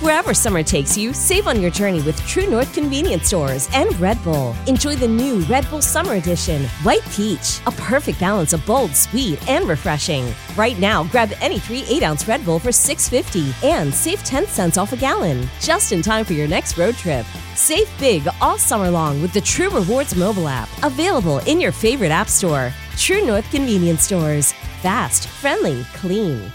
Wherever summer takes you, save on your journey with True North Convenience Stores and Red Bull. Enjoy the new Red Bull Summer Edition, White Peach, a perfect balance of bold, sweet, and refreshing. Right now, grab any 3 8-ounce Red Bull for $6.50 and save 10 cents off a gallon. Just in time for your next road trip. Save big all summer long with the True Rewards mobile app, available in your favorite app store. True North Convenience Stores. Fast, friendly, clean.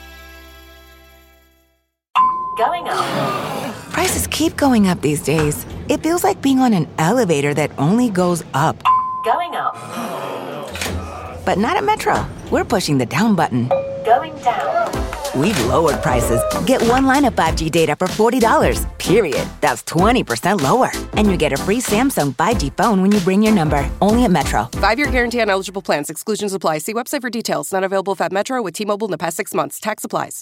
Going up. Prices keep going up these days. It feels like being on an elevator that only goes up. Going up. But not at Metro. We're pushing the down button. Going down. We've lowered prices. Get one line of 5G data for $40, period. That's 20% lower. And you get a free Samsung 5G phone when you bring your number. Only at Metro. 5-year guarantee on eligible plans. Exclusions apply. See website for details. Not available at Metro with T-Mobile in the past 6 months. Tax applies.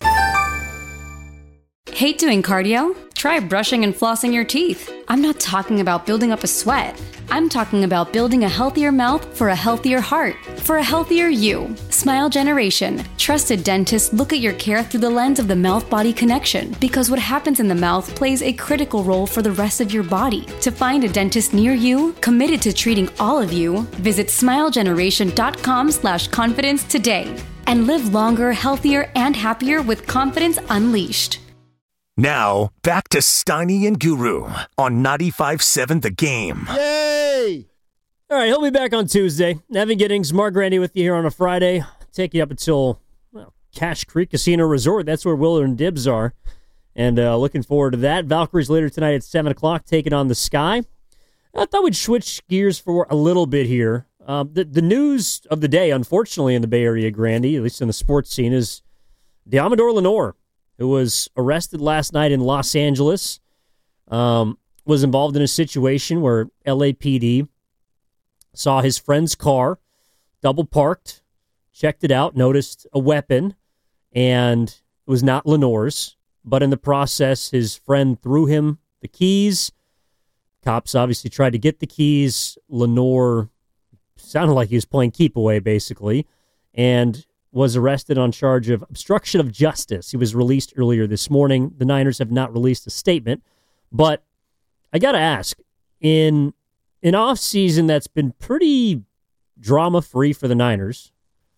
Hate doing cardio? Try brushing and flossing your teeth. I'm not talking about building up a sweat. I'm talking about building a healthier mouth for a healthier heart, for a healthier you. Smile Generation. Trusted dentists look at your care through the lens of the mouth-body connection, because what happens in the mouth plays a critical role for the rest of your body. To find a dentist near you, committed to treating all of you, visit smilegeneration.com/confidence today. And live longer, healthier, and happier with confidence unleashed. Now, back to Steiny and Guru on 95.7 The Game. Yay! All right, he'll be back on Tuesday. Evan Giddings, Mark Grandy with you here on a Friday. Take you up until Cache Creek Casino Resort. That's where Willard and Dibs are. And looking forward to that. Valkyries later tonight at 7 o'clock, taking on the Sky. I thought we'd switch gears for a little bit here. The news of the day, unfortunately, in the Bay Area, Grandy, at least in the sports scene, is Diamador Lenore, who was arrested last night in Los Angeles, was involved in a situation where LAPD saw his friend's car, double parked, checked it out, noticed a weapon, and it was not Lenore's. But in the process, his friend threw him the keys. Cops obviously tried to get the keys. Lenore sounded like he was playing keep away, basically, and was arrested on charge of obstruction of justice. He was released earlier this morning. The Niners have not released a statement, but I got to ask, in an offseason that's been pretty drama-free for the Niners,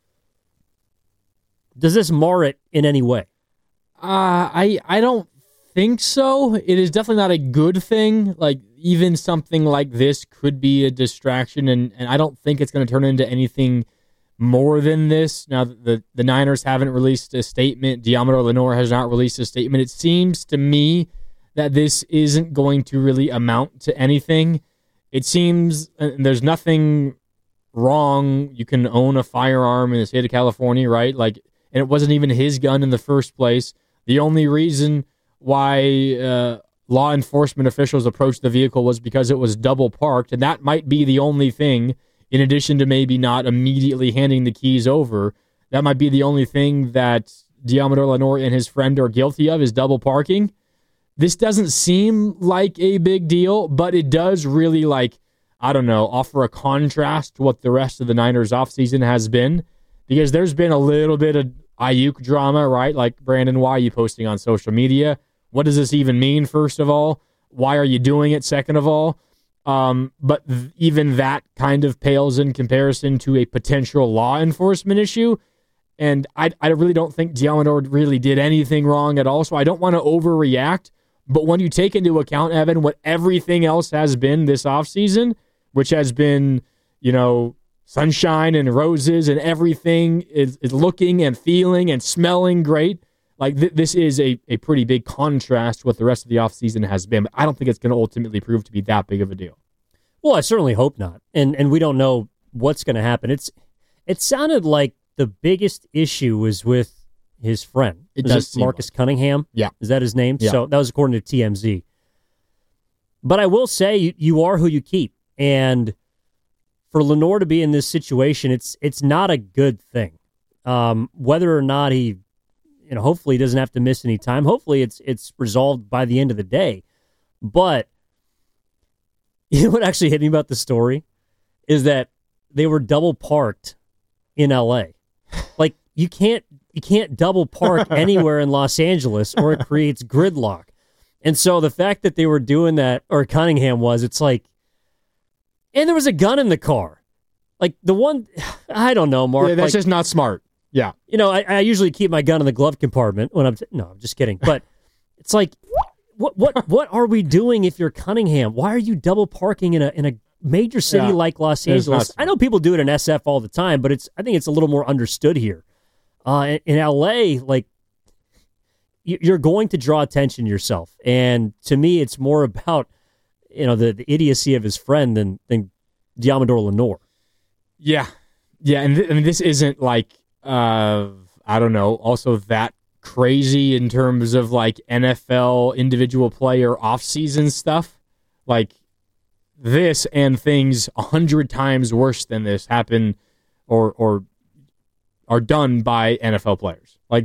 does this mar it in any way? I don't think so. It is definitely not a good thing. Like, even something like this could be a distraction, and I don't think it's going to turn into anything more than this. Now, the Niners haven't released a statement. Diamador Lenore has not released a statement. It seems to me that this isn't going to really amount to anything. It seems there's nothing wrong. You can own a firearm in the state of California, right? Like, and it wasn't even his gun in the first place. The only reason why law enforcement officials approached the vehicle was because it was double parked, and that might be the only thing. In addition to maybe not immediately handing the keys over, that might be the only thing that Diamador Lenore and his friend are guilty of, is double parking. This doesn't seem like a big deal, but it does really, offer a contrast to what the rest of the Niners offseason has been, because there's been a little bit of Ayuk drama, right? Like, Brandon, why are you posting on social media? What does this even mean, first of all? Why are you doing it, second of all? But even that kind of pales in comparison to a potential law enforcement issue. And I really don't think Diamador really did anything wrong at all. So I don't want to overreact. But when you take into account, Evan, what everything else has been this offseason, which has been, sunshine and roses and everything is looking and feeling and smelling great. Like, this is a pretty big contrast to what the rest of the offseason has been. But I don't think it's going to ultimately prove to be that big of a deal. Well, I certainly hope not. And we don't know what's going to happen. It sounded like the biggest issue was with his friend. It does seem Marcus Cunningham? Yeah. Is that his name? Yeah. So that was according to TMZ. But I will say you are who you keep. And for Lenore to be in this situation, it's not a good thing. Whether or not he, hopefully he doesn't have to miss any time. Hopefully it's resolved by the end of the day. But what actually hit me about the story is that they were double parked in L.A. Like, you can't double park anywhere in Los Angeles or it creates gridlock. And so the fact that they were doing that, or Cunningham was, it's like, and there was a gun in the car. Like the one, I don't know, Mark. Yeah, that's just not smart. Yeah. You know, I usually keep my gun in the glove compartment when I'm just kidding. But it's like, what are we doing if you're Cunningham? Why are you double parking in a major city like Los Angeles? I know people do it in SF all the time, but I think it's a little more understood here. In LA, like, you're going to draw attention to yourself. And to me, it's more about, the idiocy of his friend than Diamador Lenore. Yeah. Yeah, and this isn't like, I don't know, also that crazy in terms of like NFL individual player off-season stuff. Like this and things 100 times worse than this happen or are done by NFL players. Like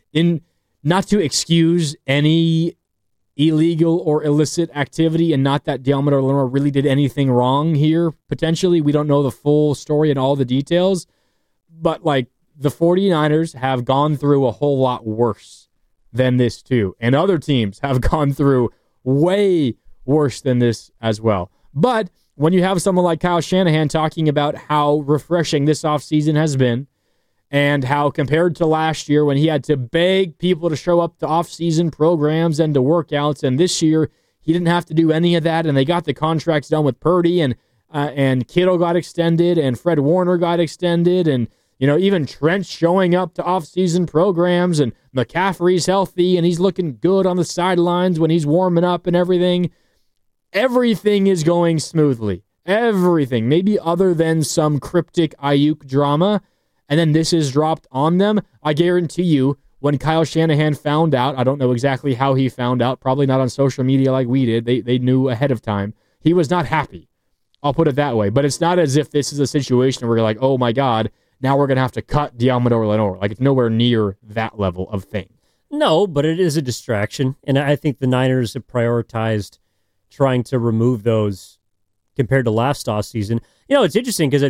not to excuse any illegal or illicit activity, and not that Diamador Lenore really did anything wrong here, potentially. We don't know the full story and all the details, but like the 49ers have gone through a whole lot worse than this too, and other teams have gone through way worse than this as well. But when you have someone like Kyle Shanahan talking about how refreshing this offseason has been, and how compared to last year when he had to beg people to show up to off-season programs and to workouts, and this year he didn't have to do any of that, and they got the contracts done with Purdy, and Kittle got extended, and Fred Warner got extended, and even Trent showing up to off-season programs, and McCaffrey's healthy, and he's looking good on the sidelines when he's warming up and everything. Everything is going smoothly. Everything. Maybe other than some cryptic Ayuk drama. And then this is dropped on them. I guarantee you, when Kyle Shanahan found out, I don't know exactly how he found out, probably not on social media like we did. They knew ahead of time. He was not happy. I'll put it that way. But it's not as if this is a situation where you're like, oh my God, now we're going to have to cut Diamador Lenore. Like, it's nowhere near that level of thing. No, but it is a distraction. And I think the Niners have prioritized trying to remove those compared to last offseason. It's interesting because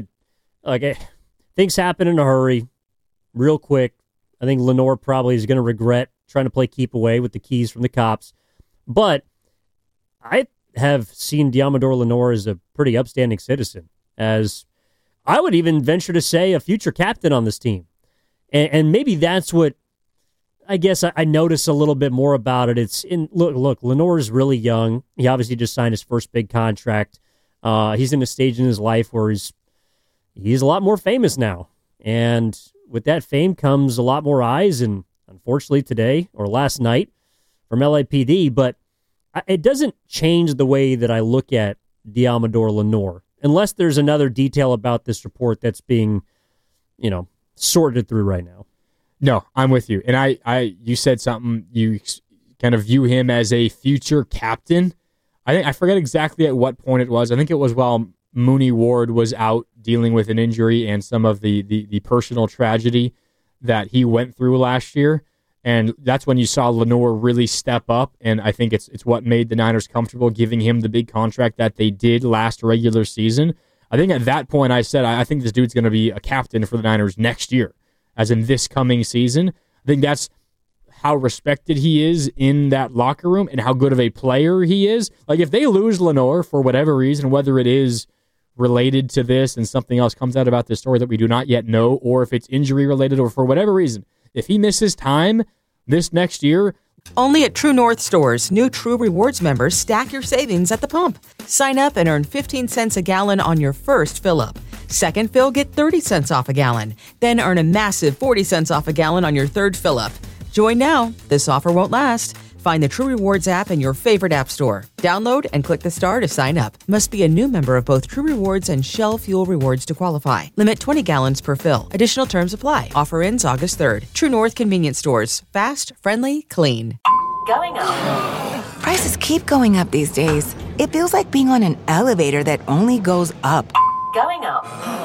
things happen in a hurry, real quick. I think Lenore probably is going to regret trying to play keep away with the keys from the cops. But I have seen Diamador Lenore as a pretty upstanding citizen, as I would even venture to say a future captain on this team. And maybe that's what I guess I notice a little bit more about it. Look, Lenore is really young. He obviously just signed his first big contract. He's in a stage in his life where he's a lot more famous now. And with that fame comes a lot more eyes, and unfortunately today, or last night, from LAPD. But it doesn't change the way that I look at Diamador Lenore, unless there's another detail about this report that's being, sorted through right now. No, I'm with you. And you said something, you kind of view him as a future captain. I forget exactly at what point it was. I think it was while Mooney Ward was out dealing with an injury and some of the personal tragedy that he went through last year. And that's when you saw Lenore really step up. And I think it's what made the Niners comfortable giving him the big contract that they did last regular season. I think at that point I said, I think this dude's going to be a captain for the Niners next year, as in this coming season. I think that's how respected he is in that locker room and how good of a player he is. Like, if they lose Lenore for whatever reason, whether it is related to this and something else comes out about this story that we do not yet know, or if it's injury related, or for whatever reason, if he misses time this next year. Only at True North stores, new True Rewards members stack your savings at the pump. Sign up and earn 15 cents a gallon on your first fill-up. Second fill, get 30 cents off a gallon. Then earn a massive 40 cents off a gallon on your third fill-up. Join now. This offer won't last. Find the True Rewards app in your favorite app store. Download and click the star to sign up. Must be a new member of both True Rewards and Shell Fuel Rewards to qualify. Limit 20 gallons per fill. Additional terms apply. Offer ends August 3rd. True North Convenience Stores. Fast, friendly, clean. Going up. Prices keep going up these days. It feels like being on an elevator that only goes up. Going up.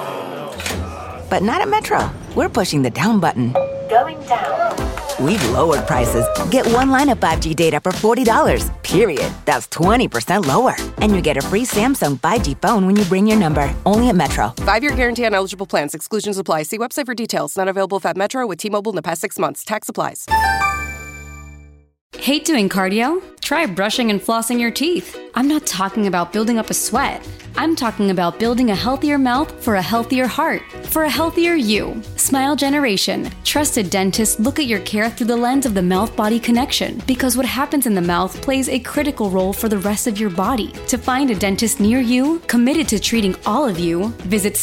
But not at Metro. We're pushing the down button. Going down. We've lowered prices. Get one line of 5G data for $40, period. That's 20% lower. And you get a free Samsung 5G phone when you bring your number. Only at Metro. 5-year guarantee on eligible plans. Exclusions apply. See website for details. Not available at Metro with T-Mobile in the past 6 months. Tax applies. Hate doing cardio? Try Try brushing and flossing your teeth. I'm not talking about building up a sweat. I'm talking about building a healthier mouth for a healthier heart, for a healthier you. Smile Generation. Trusted dentists look at your care through the lens of the mouth-body connection, because what happens in the mouth plays a critical role for the rest of your body. To find a dentist near you, committed to treating all of you, visit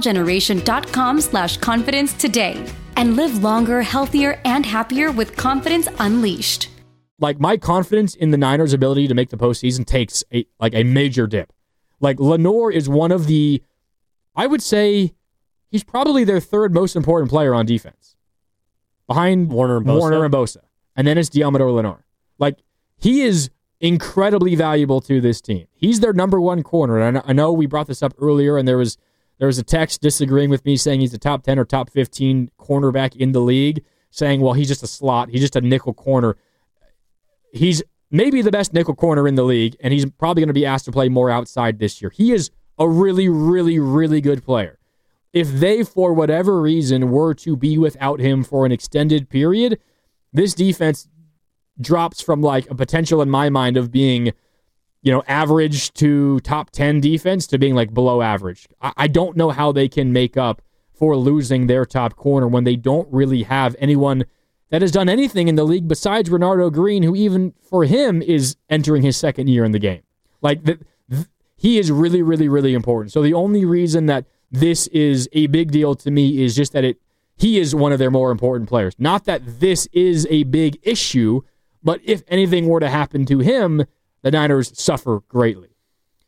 smilegeneration.com/confidence today and live longer, healthier, and happier with confidence unleashed. Like, my confidence in the Niners' ability to make the postseason takes a major dip. Like, Lenoir is one of the, I would say, he's probably their third most important player on defense, behind Warner and Bosa. And then it's Deommodore Lenoir. Like, he is incredibly valuable to this team. He's their number one corner. And I know we brought this up earlier, and there was a text disagreeing with me saying he's a top 10 or top 15 cornerback in the league, saying, well, he's just a slot. He's just a nickel corner. He's maybe the best nickel corner in the league, and he's probably going to be asked to play more outside this year. He is a really, really, really good player. If they, for whatever reason, were to be without him for an extended period, this defense drops from like a potential in my mind of being, average to top 10 defense to being like below average. I don't know how they can make up for losing their top corner when they don't really have anyone that has done anything in the league besides Renardo Green, who even for him is entering his second year in the game. Like, he is really, really, really important. So the only reason that this is a big deal to me is just that he is one of their more important players. Not that this is a big issue, but if anything were to happen to him, the Niners suffer greatly.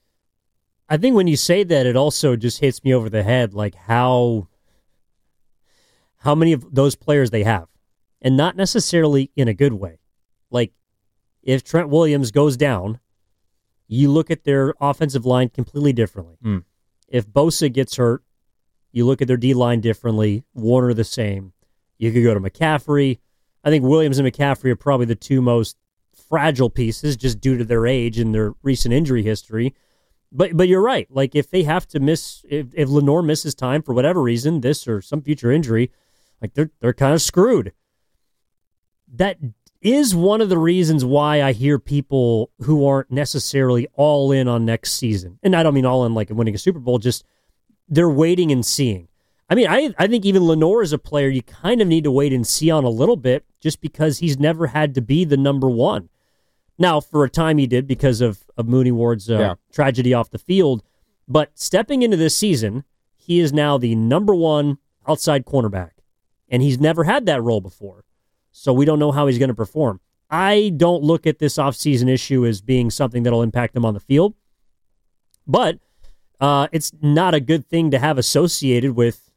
I think when you say that, it also just hits me over the head, like how many of those players they have. And not necessarily in a good way. Like, if Trent Williams goes down, you look at their offensive line completely differently. If Bosa gets hurt, you look at their D-line differently. Warner the same. You could go to McCaffrey. I think Williams and McCaffrey are probably the two most fragile pieces just due to their age and their recent injury history. But you're right. Like, if they have to miss, if Lenoir misses time for whatever reason, this or some future injury, like they're kind of screwed. That is one of the reasons why I hear people who aren't necessarily all in on next season. And I don't mean all in like winning a Super Bowl, just they're waiting and seeing. I mean, I think even Lenoir as a player, you kind of need to wait and see on a little bit just because he's never had to be the number one. Now, for a time he did because of Mooney Ward's tragedy off the field. But stepping into this season, he is now the number one outside cornerback. And he's never had that role before. So we don't know how he's going to perform. I don't look at this offseason issue as being something that'll impact him on the field. But it's not a good thing to have associated with,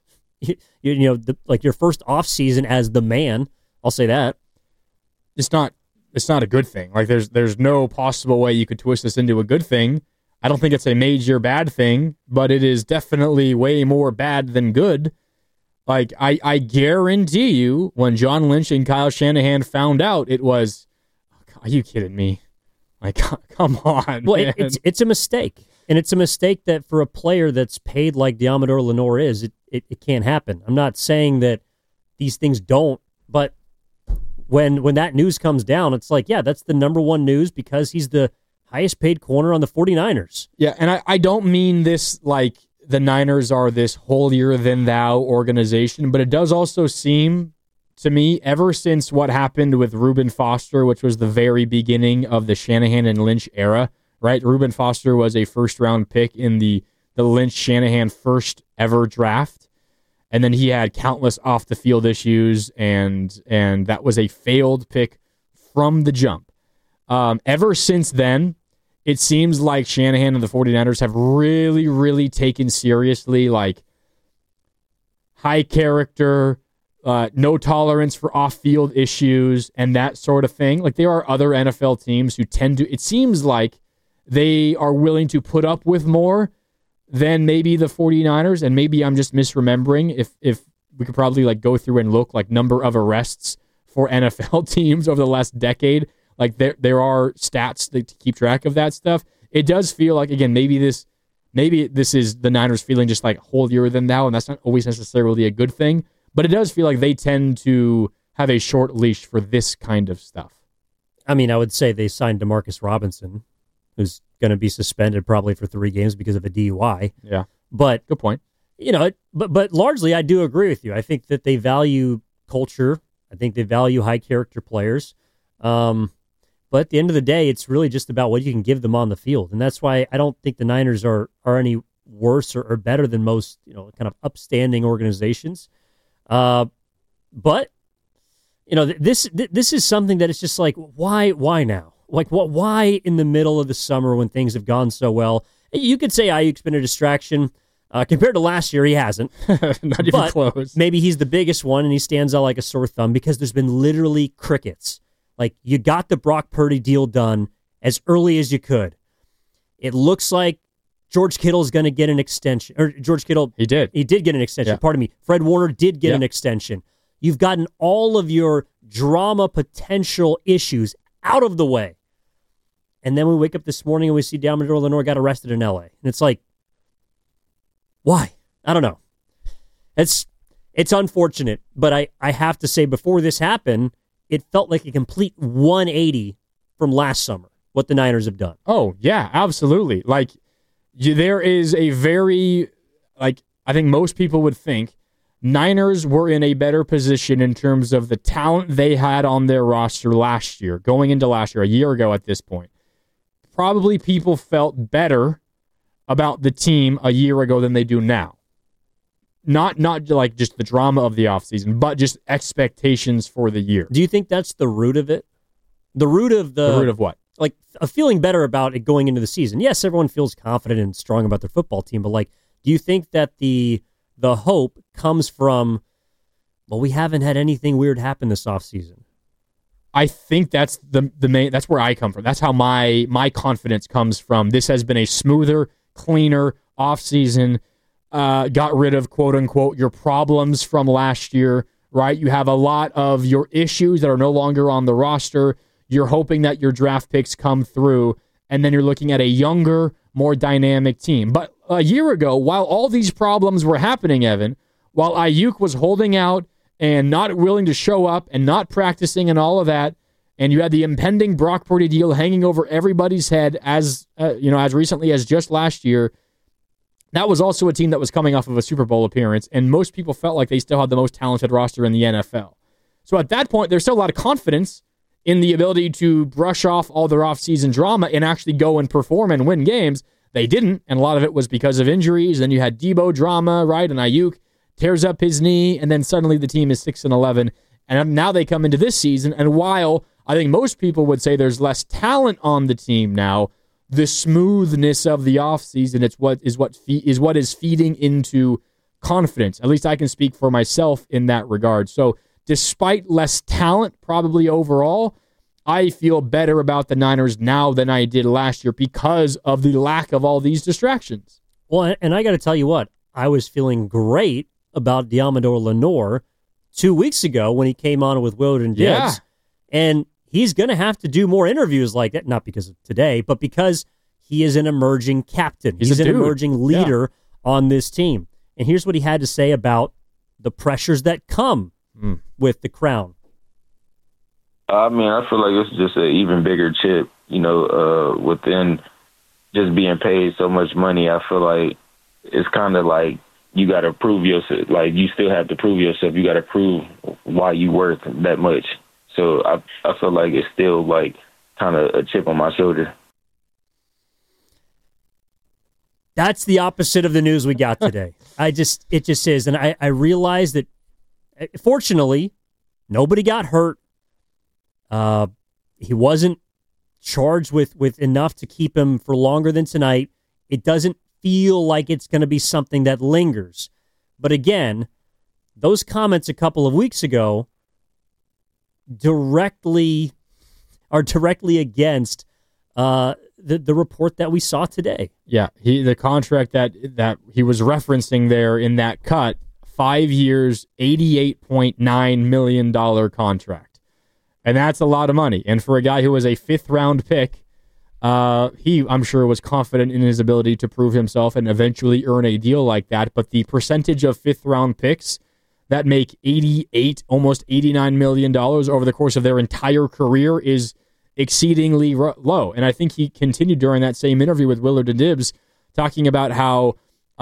like your first offseason as the man. I'll say that. It's not a good thing. Like there's no possible way you could twist this into a good thing. I don't think it's a major bad thing, but it is definitely way more bad than good. Like, I guarantee you, when John Lynch and Kyle Shanahan found out, it was, are you kidding me? Like, come on. Well, it's a mistake. And it's a mistake that for a player that's paid like Deommodore Lenoir is, it can't happen. I'm not saying that these things don't, but when that news comes down, it's like, yeah, that's the number one news because he's the highest paid corner on the 49ers. Yeah, and I don't mean this like the Niners are this holier-than-thou organization, but it does also seem to me, ever since what happened with Reuben Foster, which was the very beginning of the Shanahan and Lynch era, right? Reuben Foster was a first-round pick in the Lynch-Shanahan first-ever draft, and then he had countless off-the-field issues, and that was a failed pick from the jump. Ever since then, it seems like Shanahan and the 49ers have really, really taken seriously, like, high character, no tolerance for off-field issues, and that sort of thing. Like, there are other NFL teams who tend to, it seems like they are willing to put up with more than maybe the 49ers, and maybe I'm just misremembering. If we could probably, like, go through and look, like, number of arrests for NFL teams over the last decade. Like, there are stats to keep track of that stuff. It does feel like, again, maybe this is the Niners feeling just like holier than thou, and that's not always necessarily a good thing. But it does feel like they tend to have a short leash for this kind of stuff. I mean, I would say they signed DeMarcus Robinson, who's going to be suspended probably for 3 games because of a DUI. Yeah. But good point. But largely I do agree with you. I think that they value culture. I think they value high character players. But at the end of the day, it's really just about what you can give them on the field. And that's why I don't think the Niners are any worse or better than most, kind of upstanding organizations. But, this is something that is just like, why now? Like, why in the middle of the summer when things have gone so well? You could say Ayuk's been a distraction. Compared to last year, he hasn't. Not even close. Maybe he's the biggest one, and he stands out like a sore thumb because there's been literally crickets. Like, you got the Brock Purdy deal done as early as you could. It looks like George Kittle's going to get an extension. Or George Kittle... He did get an extension. Yeah. Pardon me. Fred Warner did get an extension. You've gotten all of your drama potential issues out of the way. And then we wake up this morning and we see Diamondor Lenoir got arrested in L.A. And it's like, why? I don't know. It's unfortunate, but I have to say before this happened, it felt like a complete 180 from last summer, what the Niners have done. Oh, yeah, absolutely. Like, there is a very, I think most people would think Niners were in a better position in terms of the talent they had on their roster last year, going into last year, a year ago at this point. Probably people felt better about the team a year ago than they do now. Not like just the drama of the offseason, but just expectations for the year. Do you think that's the root of it? The root of what? Like a feeling better about it going into the season. Yes, everyone feels confident and strong about their football team, but do you think that the hope comes from, well, we haven't had anything weird happen this offseason? I think that's the main. That's where I come from. That's how my confidence comes from. This has been a smoother, cleaner offseason. Got rid of, quote unquote, your problems from last year, right? You have a lot of your issues that are no longer on the roster. You're hoping that your draft picks come through, and then you're looking at a younger, more dynamic team. But a year ago, while all these problems were happening, Evan, while Ayuk was holding out and not willing to show up and not practicing and all of that, and you had the impending Brock Purdy deal hanging over everybody's head as recently as just last year, that was also a team that was coming off of a Super Bowl appearance, and most people felt like they still had the most talented roster in the NFL. So at that point, there's still a lot of confidence in the ability to brush off all their offseason drama and actually go and perform and win games. They didn't, and a lot of it was because of injuries. Then you had Debo drama, right? And Ayuk tears up his knee, and then suddenly the team is 6-11. And now they come into this season, and while I think most people would say there's less talent on the team now, the smoothness of the offseason, it's what is feeding into confidence. At least I can speak for myself in that regard. So despite less talent probably overall, I feel better about the Niners now than I did last year because of the lack of all these distractions. Well, and I got to tell you what, I was feeling great about Diamondor Lenoir 2 weeks ago when he came on with Willard and Gibbs. Yeah. And he's going to have to do more interviews like that, not because of today, but because he is an emerging captain. He's an emerging leader on this team. And here's what he had to say about the pressures that come with the crown. I mean, I feel like it's just an even bigger chip, within just being paid so much money. I feel like it's kind of like you got to prove yourself. Like, you still have to prove yourself. You got to prove why you worth that much. So I feel like it's still like kind of a chip on my shoulder. That's the opposite of the news we got today. It just is. And I realized that, fortunately, nobody got hurt. He wasn't charged with enough to keep him for longer than tonight. It doesn't feel like it's going to be something that lingers. But again, those comments a couple of weeks ago directly against the report that we saw today. Yeah, the contract that he was referencing there in that cut, 5 years, $88.9 million contract. And that's a lot of money. And for a guy who was a fifth-round pick, he, I'm sure, was confident in his ability to prove himself and eventually earn a deal like that. But the percentage of fifth-round picks that make $88, almost $89 million over the course of their entire career is exceedingly low. And I think he continued during that same interview with Willard and Dibbs, talking about how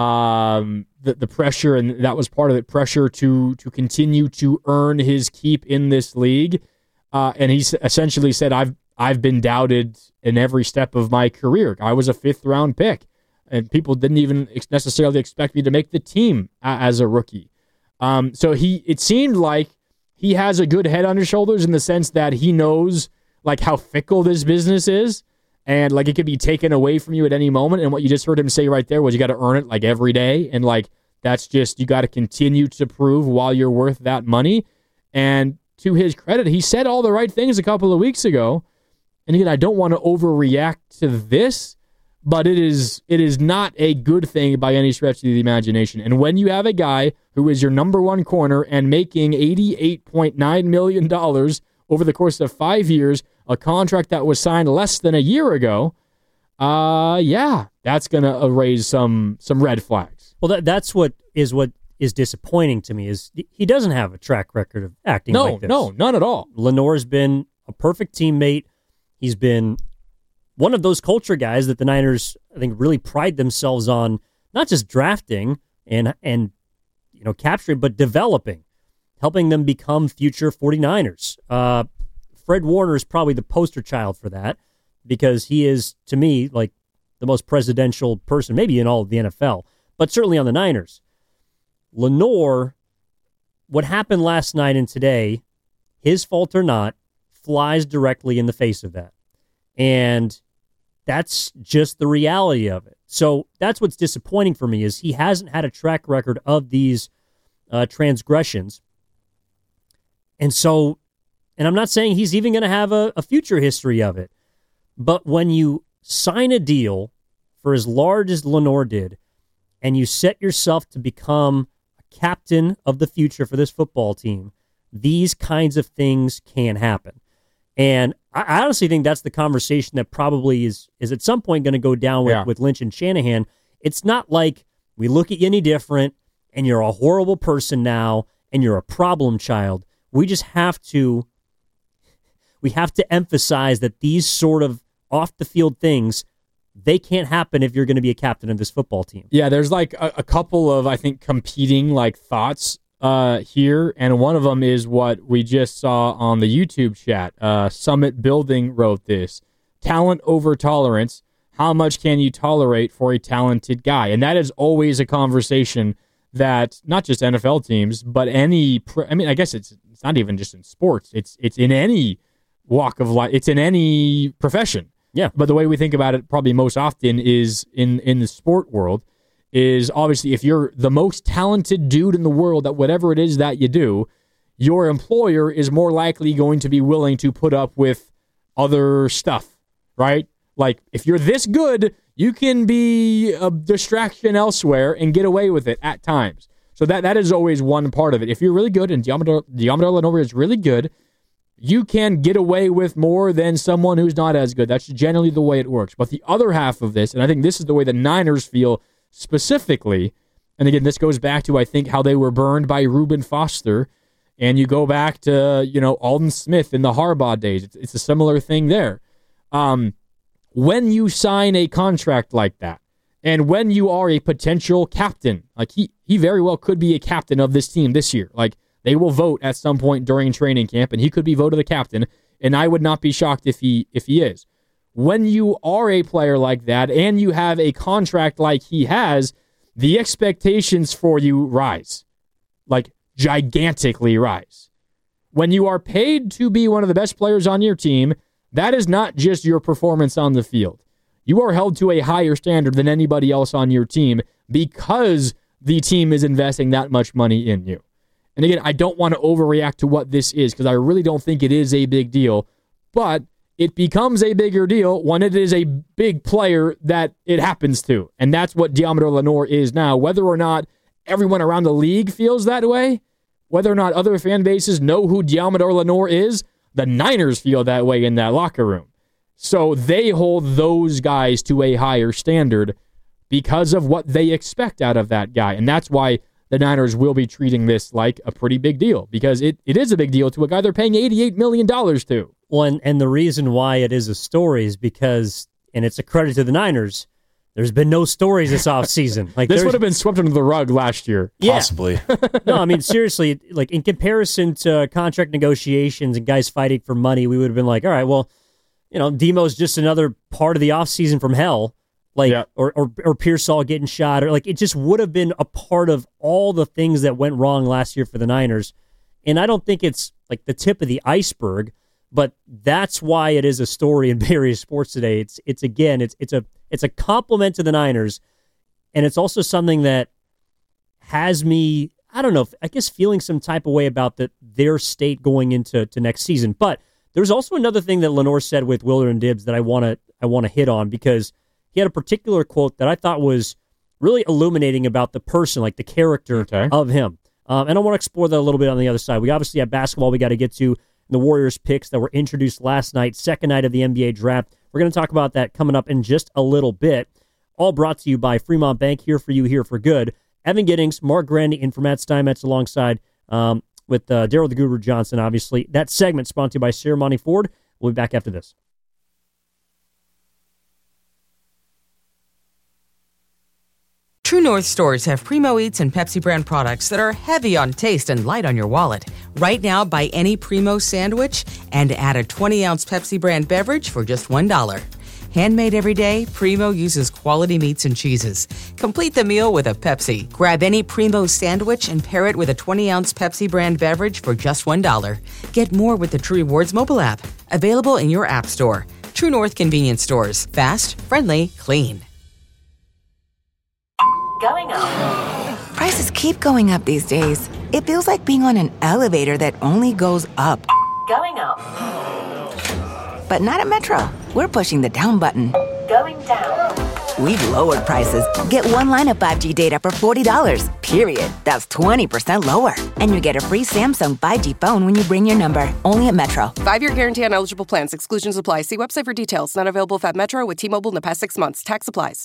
the pressure, and that was part of it, pressure to continue to earn his keep in this league. And he essentially said, I've been doubted in every step of my career. I was a 5th-round pick, and people didn't even necessarily expect me to make the team as a rookie. So it seemed like he has a good head on his shoulders in the sense that he knows like how fickle this business is, and like it could be taken away from you at any moment. And what you just heard him say right there was you got to earn it like every day, and like that's just, you got to continue to prove while you're worth that money. And to his credit, he said all the right things a couple of weeks ago. And again, I don't want to overreact to this, but it is not a good thing by any stretch of the imagination. And when you have a guy who is your number one corner and making $88.9 million over the course of 5 years, a contract that was signed less than a year ago, that's going to raise some red flags. Well, that's what is disappointing to me, is he doesn't have a track record of acting like this. No, none at all. Lenore's been a perfect teammate. He's been one of those culture guys that the Niners, I think, really pride themselves on, not just drafting and capturing, but developing, helping them become future 49ers. Fred Warner is probably the poster child for that, because he is, to me, like the most presidential person, maybe in all of the NFL, but certainly on the Niners. Lenore, what happened last night and today, his fault or not, flies directly in the face of that. And that's just the reality of it. So that's what's disappointing for me, is he hasn't had a track record of these transgressions. And I'm not saying he's even going to have a future history of it. But when you sign a deal for as large as Lenore did, and you set yourself to become a captain of the future for this football team, these kinds of things can happen. And I honestly think that's the conversation that probably is at some point going to go down with Lynch and Shanahan. It's not like we look at you any different and you're a horrible person now and you're a problem child. We just have to emphasize that these sort of off-the-field things, they can't happen if you're going to be a captain of this football team. Yeah, there's like a couple of, I think, competing like thoughts here, and one of them is what we just saw on the YouTube chat. Summit Building wrote this: talent over tolerance. How much can you tolerate for a talented guy? And that is always a conversation that not just NFL teams, but I guess it's not even just in sports. It's in any walk of life. It's in any profession. Yeah. But the way we think about it probably most often is in the sport world, is obviously if you're the most talented dude in the world at whatever it is that you do, your employer is more likely going to be willing to put up with other stuff, right? Like if you're this good, you can be a distraction elsewhere and get away with it at times. So that is always one part of it. If you're really good, and Deommodore Lenoir is really good, you can get away with more than someone who's not as good. That's generally the way it works. But the other half of this, and I think this is the way the Niners feel specifically, and again, this goes back to, I think, how they were burned by Reuben Foster, and you go back to, Alden Smith in the Harbaugh days. It's a similar thing there. When you sign a contract like that, and when you are a potential captain, like he very well could be a captain of this team this year. Like, they will vote at some point during training camp, and he could be voted the captain, and I would not be shocked if he is. When you are a player like that, and you have a contract like he has, the expectations for you rise. Like, gigantically rise. When you are paid to be one of the best players on your team, that is not just your performance on the field. You are held to a higher standard than anybody else on your team because the team is investing that much money in you. And again, I don't want to overreact to what this is because I really don't think it is a big deal, but it becomes a bigger deal when it is a big player that it happens to. And that's what Deommodore Lenoir is now. Whether or not everyone around the league feels that way, whether or not other fan bases know who Deommodore Lenoir is, the Niners feel that way in that locker room. So they hold those guys to a higher standard because of what they expect out of that guy. And that's why the Niners will be treating this like a pretty big deal because it is a big deal to a guy they're paying $88 million to. Well, and the reason why it is a story is because, and it's a credit to the Niners, there's been no stories this offseason. Like this would have been swept under the rug last year. Yeah. Possibly. No, I mean, seriously, like in comparison to contract negotiations and guys fighting for money, we would have been like, all right, well, Demo's just another part of the offseason from hell. Like, yeah. or Pearsall getting shot, or like it just would have been a part of all the things that went wrong last year for the Niners. And I don't think it's like the tip of the iceberg, but that's why it is a story in various sports today. It's a compliment to the Niners, and it's also something that has me, I don't know, I guess feeling some type of way about their state going into next season. But there's also another thing that Lenore said with Willard and Dibbs that I want to hit on, because he had a particular quote that I thought was really illuminating about the person, like the character of him. And I want to explore that a little bit on the other side. We obviously have basketball we got to get to, the Warriors picks that were introduced last night, second night of the NBA draft. We're going to talk about that coming up in just a little bit. All brought to you by Fremont Bank, here for you, here for good. Evan Giddings, Mark Grandy, and for Matt Steinmetz alongside with Daryl the Guru Johnson, obviously. That segment sponsored by Ceremony Ford. We'll be back after this. True North stores have Primo Eats and Pepsi brand products that are heavy on taste and light on your wallet. Right now, buy any Primo sandwich and add a 20-ounce Pepsi brand beverage for just $1. Handmade every day, Primo uses quality meats and cheeses. Complete the meal with a Pepsi. Grab any Primo sandwich and pair it with a 20-ounce Pepsi brand beverage for just $1. Get more with the True Rewards mobile app. Available in your app store. True North convenience stores. Fast, friendly, clean. Going up. Prices keep going up these days. It feels like being on an elevator that only goes up. Going up. But not at Metro. We're pushing the down button. Going down. We've lowered prices. Get one line of 5G data for $40, period. That's 20% lower. And you get a free Samsung 5G phone when you bring your number. Only at Metro. 5-year guarantee on eligible plans. Exclusions apply. See website for details. Not available if at Metro with T-Mobile in the past 6 months. Tax applies.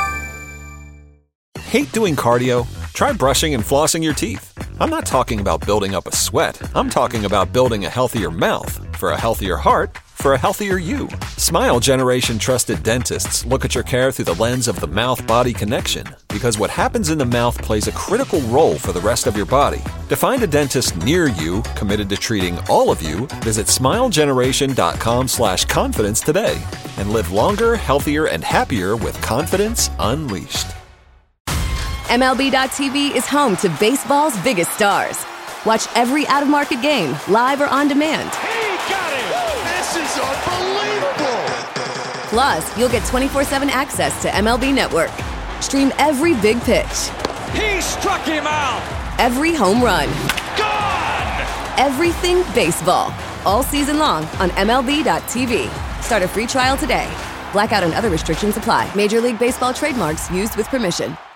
Hate doing cardio? Try brushing and flossing your teeth. I'm not talking about building up a sweat. I'm talking about building a healthier mouth for a healthier heart for a healthier you. Smile Generation trusted dentists look at your care through the lens of the mouth-body connection, because what happens in the mouth plays a critical role for the rest of your body. To find a dentist near you committed to treating all of you, visit smilegeneration.com/confidence today and live longer, healthier, and happier with confidence unleashed. MLB.tv is home to baseball's biggest stars. Watch every out-of-market game, live or on demand. He got it! This is unbelievable! Plus, you'll get 24/7 access to MLB Network. Stream every big pitch. He struck him out! Every home run. Gone! Everything baseball. All season long on MLB.tv. Start a free trial today. Blackout and other restrictions apply. Major League Baseball trademarks used with permission.